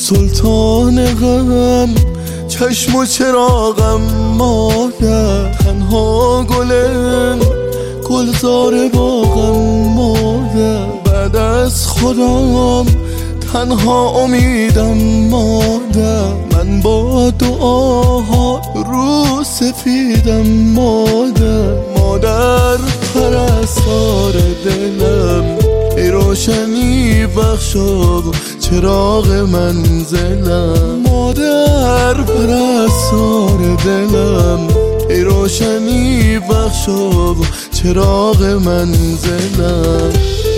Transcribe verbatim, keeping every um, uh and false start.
سلطان غم، چشم و چراغم مادر. تنها گلم گلزار باغم مادر. بعد از خدام تنها امیدم مادر. من با دعاها رو سفیدم مادر. مادر پرستار دلم، ای روشنی بخشا چراغ منزلم. مادر پرستار دلم، ای روشنی بخشا چراغ منزلم.